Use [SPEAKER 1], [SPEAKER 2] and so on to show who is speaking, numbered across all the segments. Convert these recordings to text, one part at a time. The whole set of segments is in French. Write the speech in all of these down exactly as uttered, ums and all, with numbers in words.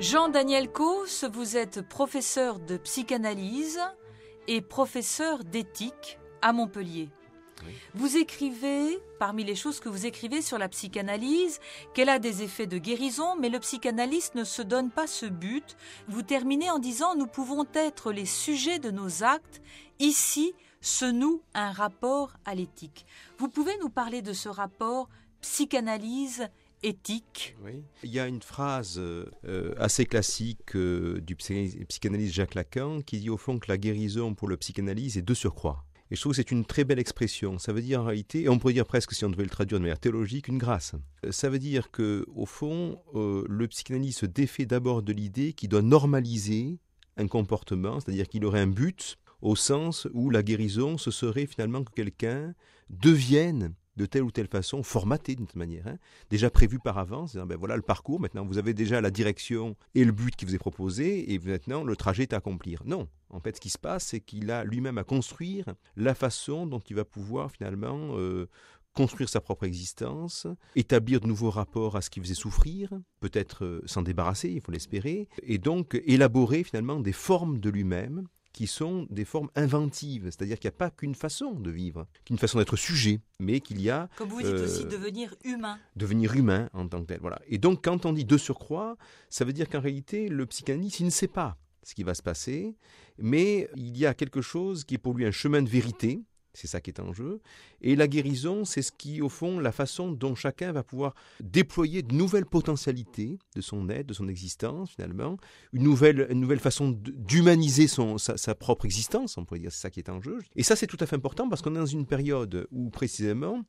[SPEAKER 1] Jean-Daniel Causse, vous êtes professeur de psychanalyse et professeur d'éthique à Montpellier. Oui. Vous écrivez, parmi les choses que vous écrivez sur la psychanalyse, qu'elle a des effets de guérison, mais le psychanalyste ne se donne pas ce but. Vous terminez en disant « Nous pouvons être les sujets de nos actes. Ici se noue un rapport à l'éthique ». Vous pouvez nous parler de ce rapport psychanalyse éthique?
[SPEAKER 2] Oui. Il y a une phrase euh, assez classique euh, du psychanalyste Jacques Lacan qui dit au fond que la guérison pour le psychanalyse est de surcroît. Et je trouve que c'est une très belle expression. Ça veut dire en réalité, et on pourrait dire presque si on devait le traduire de manière théologique, une grâce. Ça veut dire qu'au fond, euh, le psychanalyste se défait d'abord de l'idée qu'il doit normaliser un comportement, c'est-à-dire qu'il aurait un but au sens où la guérison, ce serait finalement que quelqu'un devienne de telle ou telle façon, formaté d'une manière, hein, déjà prévu par avance, ben voilà le parcours, maintenant vous avez déjà la direction et le but qui vous est proposé, et maintenant le trajet est à accomplir. Non, en fait ce qui se passe, c'est qu'il a lui-même à construire la façon dont il va pouvoir finalement euh, construire sa propre existence, établir de nouveaux rapports à ce qui faisait souffrir, peut-être euh, s'en débarrasser, il faut l'espérer, et donc élaborer finalement des formes de lui-même, qui sont des formes inventives, c'est-à-dire qu'il n'y a pas qu'une façon de vivre, qu'une façon d'être sujet, mais qu'il y a...
[SPEAKER 1] Comme vous dites euh, aussi, devenir humain.
[SPEAKER 2] Devenir humain en tant que tel, voilà. Et donc, quand on dit de surcroît, ça veut dire qu'en réalité, le psychanalyste, il ne sait pas ce qui va se passer, mais il y a quelque chose qui est pour lui un chemin de vérité, c'est ça qui est en jeu. Et la guérison, c'est ce qui, au fond, la façon dont chacun va pouvoir déployer de nouvelles potentialités de son être, de son existence, finalement. Une nouvelle, une nouvelle façon d'humaniser son, sa, sa propre existence, on pourrait dire, c'est ça qui est en jeu. Et ça, c'est tout à fait important parce qu'on est dans une période où, précisément,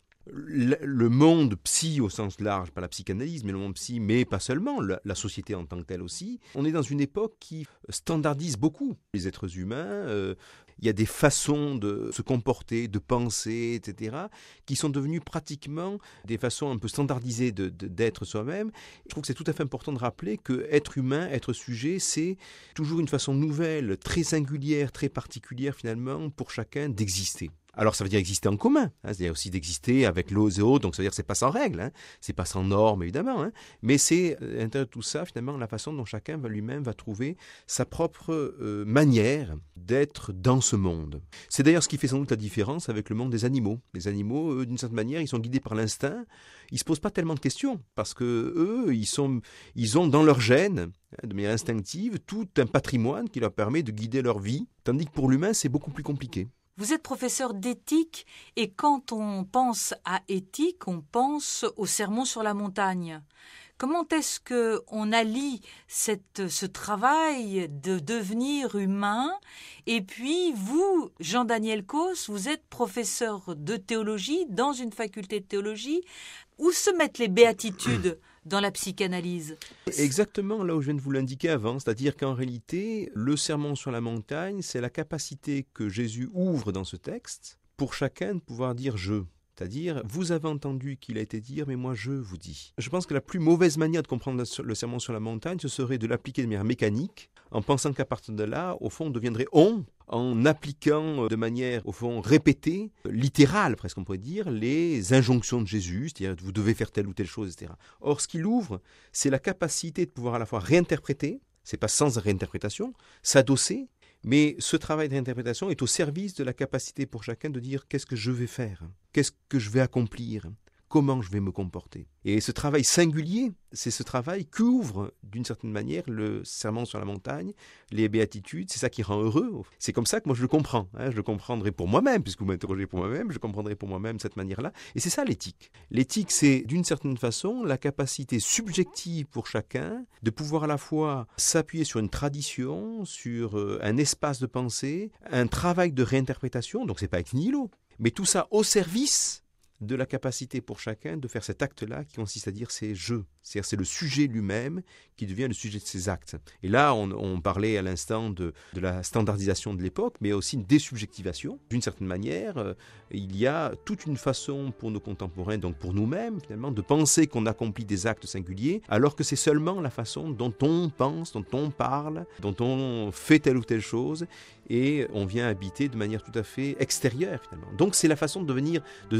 [SPEAKER 2] le monde psy au sens large, pas la psychanalyse, mais le monde psy, mais pas seulement, la, la société en tant que telle aussi, on est dans une époque qui standardise beaucoup les êtres humains. Euh, il y a des façons de se comporter, de penser, et cetera, qui sont devenues pratiquement des façons un peu standardisées de, de, d'être soi-même. Je trouve que c'est tout à fait important de rappeler que être humain, être sujet, c'est toujours une façon nouvelle, très singulière, très particulière finalement pour chacun d'exister. Alors ça veut dire exister en commun, hein, c'est-à-dire aussi d'exister avec l'autre et autres, donc ça veut dire que c'est pas sans règles, hein, c'est pas sans normes évidemment, hein, mais c'est à l'intérieur de tout ça finalement la façon dont chacun va lui-même va trouver sa propre euh, manière d'être dans ce monde. C'est d'ailleurs ce qui fait sans doute la différence avec le monde des animaux. Les animaux, eux, d'une certaine manière, ils sont guidés par l'instinct, ils se posent pas tellement de questions parce que eux, ils sont, ils ont dans leur gène, de manière instinctive, tout un patrimoine qui leur permet de guider leur vie, tandis que pour l'humain, c'est beaucoup plus compliqué.
[SPEAKER 1] Vous êtes professeur d'éthique et quand on pense à éthique, on pense au sermon sur la montagne. Comment est-ce qu'on allie cette, ce travail de devenir humain et puis vous, Jean-Daniel Causse, vous êtes professeur de théologie dans une faculté de théologie. Où se mettent les béatitudes dans la psychanalyse?
[SPEAKER 2] Exactement là où je viens de vous l'indiquer avant, c'est-à-dire qu'en réalité, le sermon sur la montagne, c'est la capacité que Jésus ouvre dans ce texte pour chacun de pouvoir dire « je ». C'est-à-dire, vous avez entendu qu'il a été dit, mais moi je vous dis. Je pense que la plus mauvaise manière de comprendre le sermon sur la montagne, ce serait de l'appliquer de manière mécanique, en pensant qu'à partir de là, au fond, on deviendrait on, en appliquant de manière, au fond, répétée, littérale, presque on pourrait dire, les injonctions de Jésus, c'est-à-dire vous devez faire telle ou telle chose, et cetera. Or, ce qu'il ouvre, c'est la capacité de pouvoir à la fois réinterpréter, c'est pas sans réinterprétation, s'adosser, mais ce travail de réinterprétation est au service de la capacité pour chacun de dire qu'est-ce que je vais faire, qu'est-ce que je vais accomplir, comment je vais me comporter. Et ce travail singulier, c'est ce travail qu'ouvre d'une certaine manière le sermon sur la montagne, les béatitudes, c'est ça qui rend heureux. C'est comme ça que moi je le comprends, hein. Je le comprendrai pour moi-même, puisque vous m'interrogez pour moi-même, je comprendrai pour moi-même cette manière-là. Et c'est ça l'éthique. L'éthique, c'est d'une certaine façon la capacité subjective pour chacun de pouvoir à la fois s'appuyer sur une tradition, sur euh, un espace de pensée, un travail de réinterprétation, donc c'est pas ex nihilo, mais tout ça au service de la capacité pour chacun de faire cet acte-là qui consiste à dire c'est je, c'est-à-dire c'est le sujet lui-même qui devient le sujet de ses actes. Et là, on, on parlait à l'instant de, de la standardisation de l'époque, mais aussi une désubjectivation. D'une certaine manière, euh, il y a toute une façon pour nos contemporains, donc pour nous-mêmes finalement, de penser qu'on accomplit des actes singuliers, alors que c'est seulement la façon dont on pense, dont on parle, dont on fait telle ou telle chose, et on vient habiter de manière tout à fait extérieure finalement. Donc c'est la façon de devenir, de devenir sujet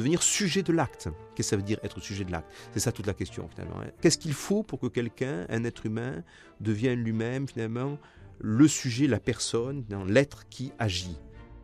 [SPEAKER 2] sujet de l'acte. Qu'est-ce que ça veut dire être sujet de l'acte? C'est ça toute la question finalement. Hein. Qu'est-ce qu'il faut pour que quelqu'un, un être humain, devienne lui-même finalement le sujet, la personne, l'être qui agit?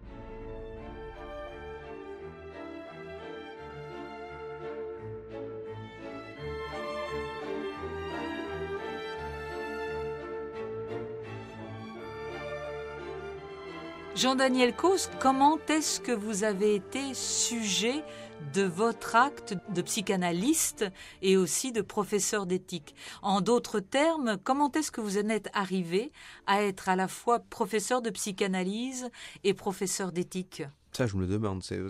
[SPEAKER 1] Jean-Daniel Causse, comment est-ce que vous avez été sujet de votre acte de psychanalyste et aussi de professeur d'éthique? En d'autres termes, comment est-ce que vous en êtes arrivé à être à la fois professeur de psychanalyse et professeur d'éthique?
[SPEAKER 2] Ça, je me le demande. C'est...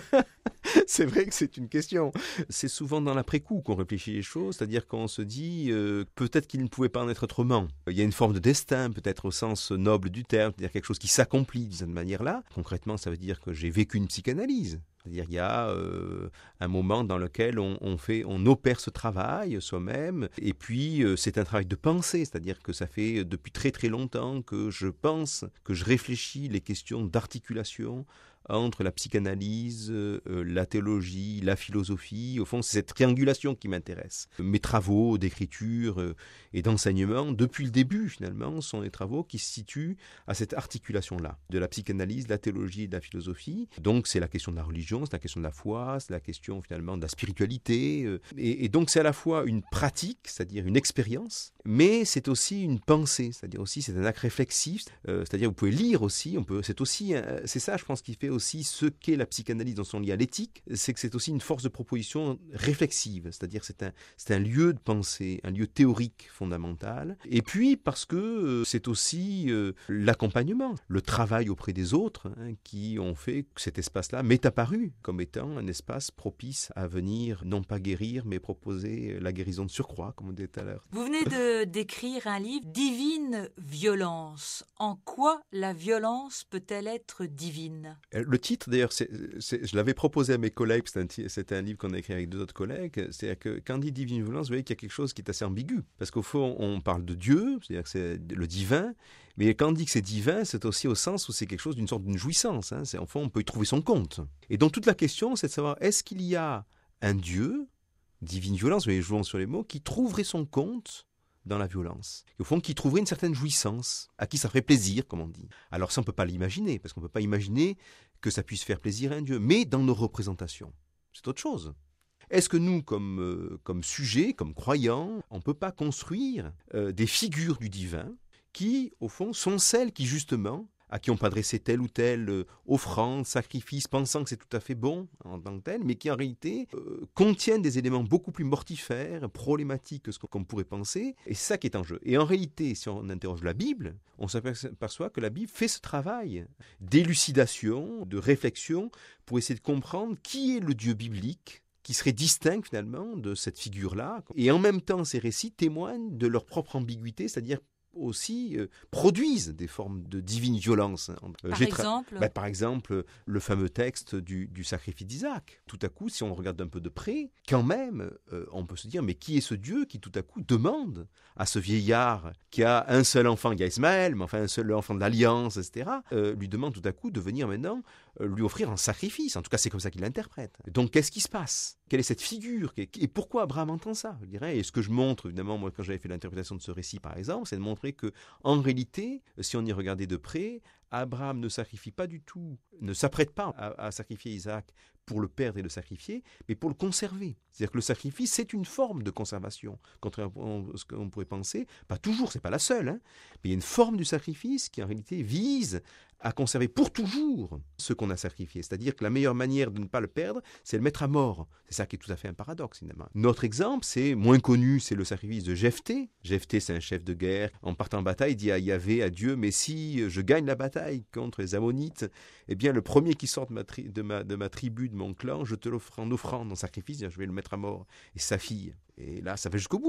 [SPEAKER 2] c'est vrai que c'est une question. C'est souvent dans l'après-coup qu'on réfléchit les choses, c'est-à-dire qu'on se dit euh, peut-être qu'il ne pouvait pas en être autrement. Il y a une forme de destin, peut-être au sens noble du terme, c'est-à-dire quelque chose qui s'accomplit de cette manière-là. Concrètement, ça veut dire que j'ai vécu une psychanalyse. C'est-à-dire qu'il y a euh, un moment dans lequel on, on, fait, on opère ce travail soi-même, et puis euh, c'est un travail de pensée, c'est-à-dire que ça fait depuis très très longtemps que je pense, que je réfléchis les questions d'articulation entre la psychanalyse, euh, la théologie, la philosophie. Au fond, c'est cette triangulation qui m'intéresse. Mes travaux d'écriture euh, et d'enseignement, depuis le début finalement, sont des travaux qui se situent à cette articulation-là, de la psychanalyse, de la théologie et de la philosophie. Donc c'est la question de la religion, c'est la question de la foi, c'est la question finalement de la spiritualité. Euh, et, et donc c'est à la fois une pratique, c'est-à-dire une expérience, mais c'est aussi une pensée, c'est-à-dire aussi c'est un acte réflexif, euh, c'est-à-dire vous pouvez lire aussi, on peut, c'est aussi, un, c'est ça je pense qui fait aussi ce qu'est la psychanalyse dans son lien à l'éthique, c'est que c'est aussi une force de proposition réflexive, c'est-à-dire c'est un, c'est un lieu de pensée, un lieu théorique fondamental, et puis parce que euh, c'est aussi euh, l'accompagnement, le travail auprès des autres hein, qui ont fait que cet espace-là m'est apparu comme étant un espace propice à venir, non pas guérir, mais proposer la guérison de surcroît, comme on disait tout à l'heure.
[SPEAKER 1] Vous venez de, d'écrire un livre, Divine violence. En quoi la violence peut-elle être divine ?
[SPEAKER 2] Le titre, d'ailleurs, c'est, c'est, je l'avais proposé à mes collègues, c'était un, c'était un livre qu'on a écrit avec deux autres collègues, c'est-à-dire que quand on dit divine violence, vous voyez qu'il y a quelque chose qui est assez ambigu, parce qu'au fond, on parle de Dieu, c'est-à-dire que c'est le divin, mais quand on dit que c'est divin, c'est aussi au sens où c'est quelque chose d'une sorte d'une jouissance, hein, c'est, enfin, on peut y trouver son compte. Et donc toute la question, c'est de savoir, est-ce qu'il y a un Dieu, divine violence, vous voyez, jouons sur les mots, qui trouverait son compte dans la violence. Et au fond, qui trouverait une certaine jouissance, à qui ça ferait plaisir, comme on dit. Alors ça, on ne peut pas l'imaginer, parce qu'on ne peut pas imaginer que ça puisse faire plaisir à un Dieu. Mais dans nos représentations, c'est autre chose. Est-ce que nous, comme, euh, comme sujets, comme croyants, on ne peut pas construire euh, des figures du divin qui, au fond, sont celles qui, justement, à qui on peut adresser telle ou telle euh, offrande, sacrifice, pensant que c'est tout à fait bon en tant que tel, mais qui en réalité euh, contiennent des éléments beaucoup plus mortifères, problématiques que ce qu'on pourrait penser, et c'est ça qui est en jeu. Et en réalité, si on interroge la Bible, on s'aperçoit que la Bible fait ce travail d'élucidation, de réflexion, pour essayer de comprendre qui est le Dieu biblique, qui serait distinct finalement de cette figure-là. Et en même temps, ces récits témoignent de leur propre ambiguïté, c'est-à-dire aussi euh, produisent des formes de divine violence.
[SPEAKER 1] Euh, par exemple
[SPEAKER 2] bah, Par exemple, le fameux texte du, du sacrifice d'Isaac. Tout à coup, si on regarde un peu de près, quand même, euh, on peut se dire, mais qui est ce Dieu qui tout à coup demande à ce vieillard qui a un seul enfant, il y a Ismaël, mais enfin un seul enfant de l'Alliance, et cetera, euh, lui demande tout à coup de venir maintenant euh, lui offrir un sacrifice. En tout cas, c'est comme ça qu'il l'interprète. Donc, qu'est-ce qui se passe ? Quelle est cette figure ? Et pourquoi Abraham entend ça, je dirais ? Et ce que je montre, évidemment, moi, quand j'avais fait l'interprétation de ce récit, par exemple, c'est de montrer que, en réalité, si on y regardait de près, Abraham ne sacrifie pas du tout, ne s'apprête pas à, à sacrifier Isaac pour le perdre et le sacrifier, mais pour le conserver. C'est-à-dire que le sacrifice, c'est une forme de conservation, contrairement à ce qu'on pourrait penser. Pas toujours, c'est pas la seule, hein, mais il y a une forme du sacrifice qui, en réalité, vise à conserver pour toujours ce qu'on a sacrifié. C'est-à-dire que la meilleure manière de ne pas le perdre, c'est de le mettre à mort. C'est ça qui est tout à fait un paradoxe, finalement. Notre exemple, c'est moins connu, c'est le sacrifice de Jephthé. Jephthé, c'est un chef de guerre. En partant en bataille, il dit à Yahvé, à Dieu, mais si je gagne la bataille contre les Ammonites, eh bien, le premier qui sort de ma, tri- de ma, de ma tribu, de mon clan, je te l'offre en offrande, en sacrifice, je vais le mettre à mort. Et sa fille. Et là, ça va jusqu'au bout.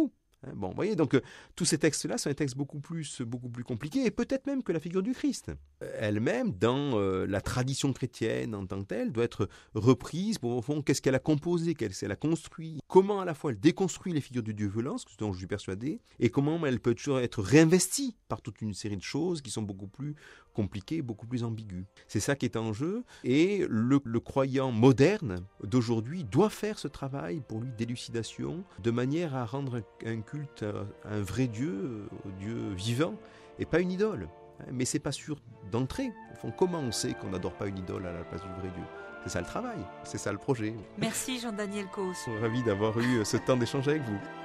[SPEAKER 2] Bon, vous voyez, donc euh, tous ces textes-là sont des textes beaucoup plus, beaucoup plus compliqués, et peut-être même que la figure du Christ elle-même, dans euh, la tradition chrétienne en tant que telle, doit être reprise pour, au fond, qu'est-ce qu'elle a composé, qu'est-ce qu'elle a construit, comment à la fois elle déconstruit les figures de Dieu violence, ce dont je suis persuadé, et comment elle peut toujours être réinvestie par toute une série de choses qui sont beaucoup plus compliquées, beaucoup plus ambiguës. C'est ça qui est en jeu, et le, le croyant moderne d'aujourd'hui doit faire ce travail pour lui d'élucidation, de manière à rendre un, un culte à un vrai Dieu, au Dieu vivant, et pas une idole. Mais c'est pas sûr d'entrer. Au fond, comment on sait qu'on n'adore pas une idole à la place du vrai Dieu ? C'est ça le travail, c'est ça le projet.
[SPEAKER 1] Merci Jean-Daniel Causse.
[SPEAKER 2] Ravi d'avoir eu ce temps d'échanger avec vous.